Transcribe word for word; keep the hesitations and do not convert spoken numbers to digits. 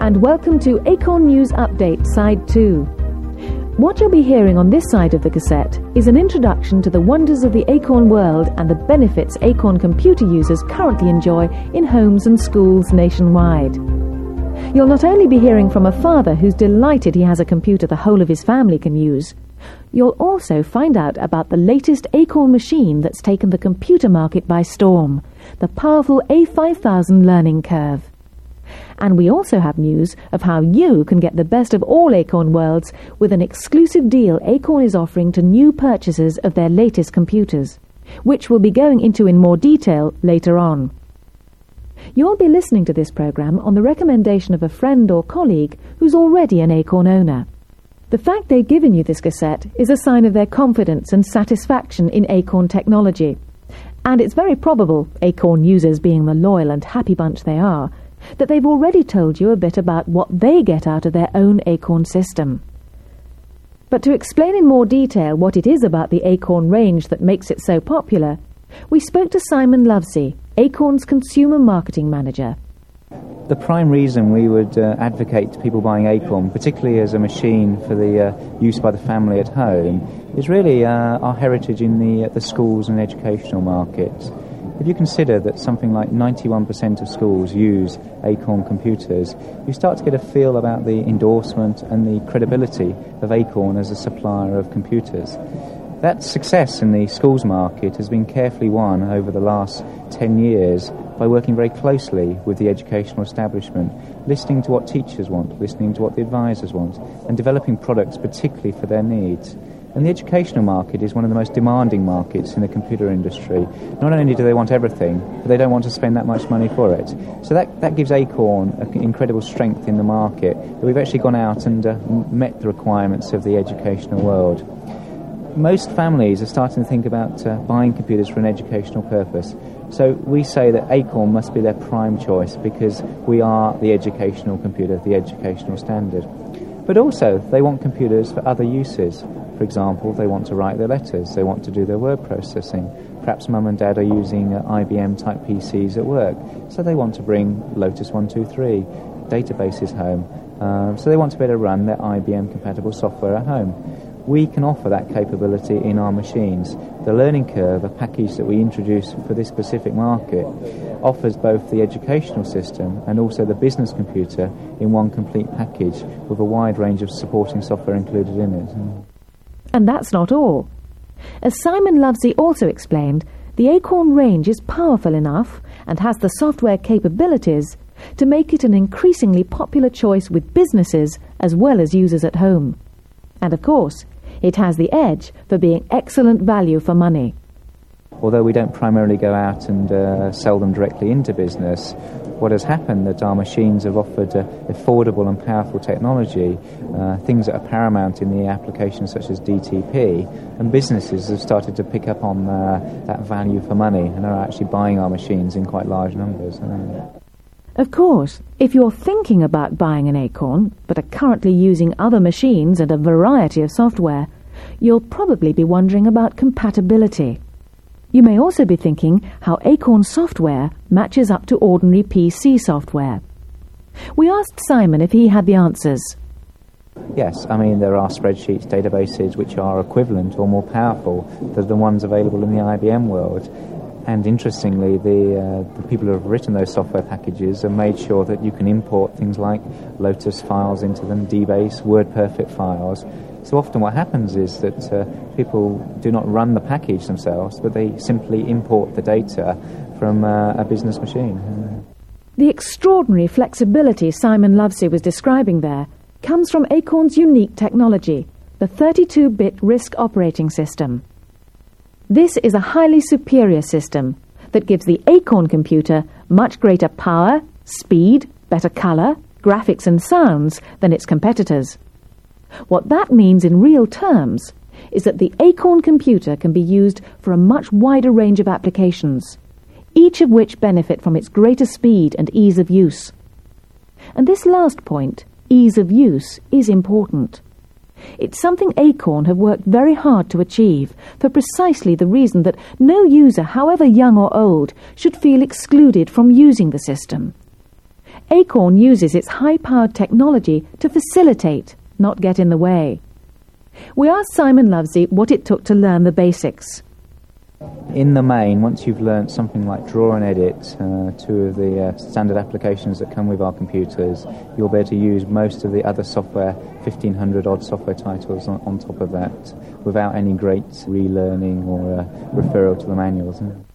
and welcome to Acorn News Update Side two. What you'll be hearing on this side of the cassette is an introduction to the wonders of the Acorn world and the benefits Acorn computer users currently enjoy in homes and schools nationwide. You'll not only be hearing from a father who's delighted he has a computer the whole of his family can use, you'll also find out about the latest Acorn machine that's taken the computer market by storm, the powerful A five thousand Learning Curve. And we also have news of how you can get the best of all Acorn worlds with an exclusive deal Acorn is offering to new purchasers of their latest computers, which we'll be going into in more detail later on. You'll be listening to this programme on the recommendation of a friend or colleague who's already an Acorn owner. The fact they've given you this cassette is a sign of their confidence and satisfaction in Acorn technology. And it's very probable, Acorn users being the loyal and happy bunch they are, that they've already told you a bit about what they get out of their own Acorn system. But to explain in more detail what it is about the Acorn range that makes it so popular, we spoke to Simon Lovesey, Acorn's Consumer Marketing Manager. The prime reason we would uh, advocate people buying Acorn, particularly as a machine for the uh, use by the family at home, is really uh, our heritage in the, uh, the schools and educational markets. If you consider that something like ninety-one percent of schools use Acorn computers, you start to get a feel about the endorsement and the credibility of Acorn as a supplier of computers. That success in the schools market has been carefully won over the last ten years by working very closely with the educational establishment, listening to what teachers want, listening to what the advisors want, and developing products particularly for their needs. And the educational market is one of the most demanding markets in the computer industry. Not only do they want everything, but they don't want to spend that much money for it. So that, that gives Acorn an incredible strength in the market, that we've actually gone out and uh, met the requirements of the educational world. Most families are starting to think about uh, buying computers for an educational purpose. So we say that Acorn must be their prime choice because we are the educational computer, the educational standard. But also, they want computers for other uses. For example, they want to write their letters, they want to do their word processing. Perhaps mum and dad are using uh, I B M-type P Cs at work, so they want to bring Lotus one two three databases home. Uh, so they want to be able to run their I B M-compatible software at home. We can offer that capability in our machines. The Learning Curve, a package that we introduced for this specific market, offers both the educational system and also the business computer in one complete package with a wide range of supporting software included in it. And that's not all. As Simon Lovesey also explained, the Acorn range is powerful enough and has the software capabilities to make it an increasingly popular choice with businesses as well as users at home. And of course, it has the edge for being excellent value for money. Although we don't primarily go out and uh, sell them directly into business, what has happened that our machines have offered uh, affordable and powerful technology, uh, things that are paramount in the applications such as D T P, and businesses have started to pick up on uh, that value for money and are actually buying our machines in quite large numbers. Uh, Of course, if you're thinking about buying an Acorn, but are currently using other machines and a variety of software, you'll probably be wondering about compatibility. You may also be thinking how Acorn software matches up to ordinary P C software. We asked Simon if he had the answers. Yes, I mean, there are spreadsheets, databases which are equivalent or more powerful than the ones available in the I B M world. And interestingly, the, uh, the people who have written those software packages have made sure that you can import things like Lotus files into them, DBase, WordPerfect files. So often what happens is that uh, people do not run the package themselves, but they simply import the data from uh, a business machine. The extraordinary flexibility Simon Lovesey was describing there comes from Acorn's unique technology, the thirty-two bit RISC operating system. This is a highly superior system that gives the Acorn computer much greater power, speed, better colour, graphics and sounds than its competitors. What that means in real terms is that the Acorn computer can be used for a much wider range of applications, each of which benefit from its greater speed and ease of use. And this last point, ease of use, is important. It's something Acorn have worked very hard to achieve for precisely the reason that no user, however young or old, should feel excluded from using the system. Acorn uses its high-powered technology to facilitate, not get in the way. We asked Simon Lovesey what it took to learn the basics. In the main, once you've learnt something like Draw and Edit, uh, two of the uh, standard applications that come with our computers, you'll be able to use most of the other software, fifteen hundred odd software titles on, on top of that, without any great relearning or uh, referral to the manuals.